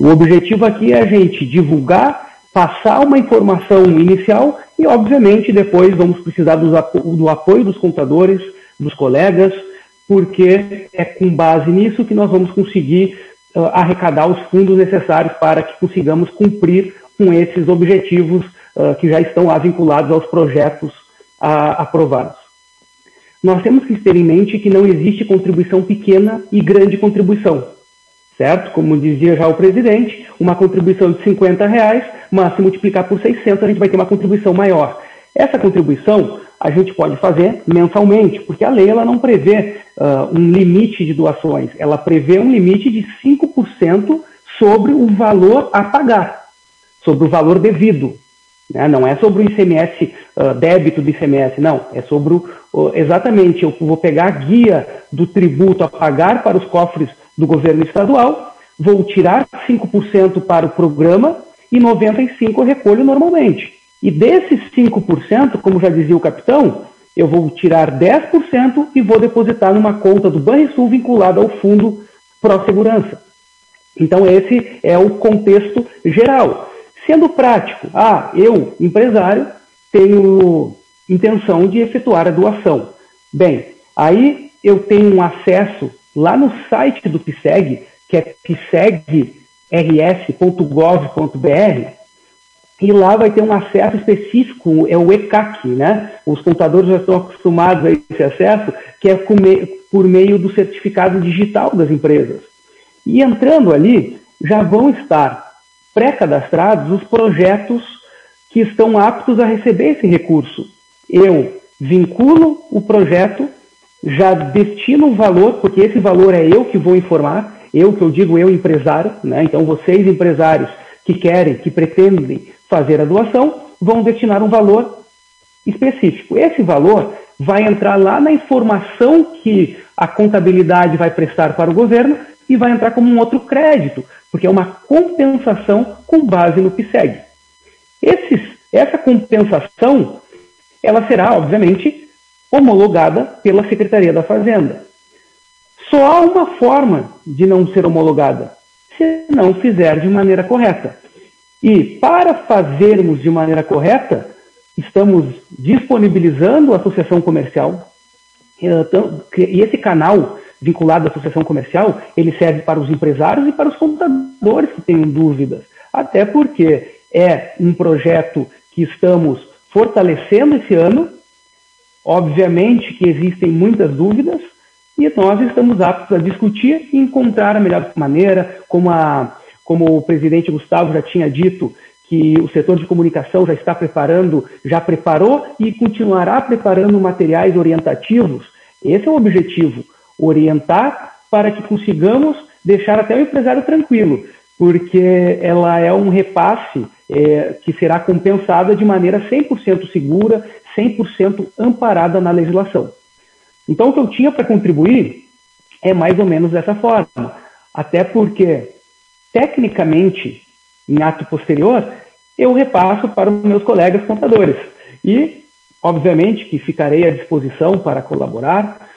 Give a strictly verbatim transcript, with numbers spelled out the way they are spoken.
O objetivo aqui é a gente divulgar, passar uma informação inicial e, obviamente, depois vamos precisar do apo do apoio dos contadores, dos colegas, porque é com base nisso que nós vamos conseguir uh, arrecadar os fundos necessários para que consigamos cumprir com esses objetivos uh, que já estão lá vinculados aos projetos uh, aprovados. Nós temos que ter em mente que não existe contribuição pequena e grande contribuição, certo? Como dizia já o presidente, uma contribuição de cinquenta reais, mas se multiplicar por seiscentos, a gente vai ter uma contribuição maior. Essa contribuição a gente pode fazer mensalmente, porque a lei ela não prevê uh, um limite de doações, ela prevê um limite de cinco por cento sobre o valor a pagar, sobre o valor devido. Né? Não é sobre o I C M S, uh, débito do I C M S, não. É sobre o, uh, exatamente, eu vou pegar a guia do tributo a pagar para os cofres do governo estadual, vou tirar cinco por cento para o programa e noventa e cinco por cento eu recolho normalmente. E desses cinco por cento, como já dizia o capitão, eu vou tirar dez por cento e vou depositar numa conta do Banrisul vinculada ao Fundo Pró-Segurança. Então esse é o contexto geral. Sendo prático, ah, eu, empresário, tenho intenção de efetuar a doação. Bem, aí eu tenho um acesso lá no site do PSEG, que é pseg r s ponto gov ponto b r, e lá vai ter um acesso específico, é o E C A C, né? Os contadores já estão acostumados a esse acesso, que é por meio do certificado digital das empresas. E entrando ali, já vão estar pré-cadastrados os projetos que estão aptos a receber esse recurso. Eu vinculo o projeto, já destino o valor, porque esse valor é eu que vou informar, eu que eu digo eu empresário, né? Então vocês empresários que querem, que pretendem fazer a doação, vão destinar um valor específico. Esse valor vai entrar lá na informação que a contabilidade vai prestar para o governo e vai entrar como um outro crédito, porque é uma compensação com base no PSEG. Esses, essa compensação, ela será, obviamente, homologada pela Secretaria da Fazenda. Só há uma forma de não ser homologada, se não fizer de maneira correta. E para fazermos de maneira correta, estamos disponibilizando a associação comercial, e esse canal vinculado à associação comercial, ele serve para os empresários e para os contadores que tenham dúvidas, até porque é um projeto que estamos fortalecendo esse ano, obviamente que existem muitas dúvidas, e nós estamos aptos a discutir e encontrar a melhor maneira, como a Como o presidente Gustavo já tinha dito, que o setor de comunicação já está preparando, já preparou e continuará preparando materiais orientativos. Esse é o objetivo, orientar para que consigamos deixar até o empresário tranquilo, porque ela é um repasse é, que será compensada de maneira cem por cento segura, cem por cento amparada na legislação. Então, o que eu tinha para contribuir é mais ou menos dessa forma, até porque tecnicamente, em ato posterior, eu repasso para os meus colegas contadores. E, obviamente, que ficarei à disposição para colaborar,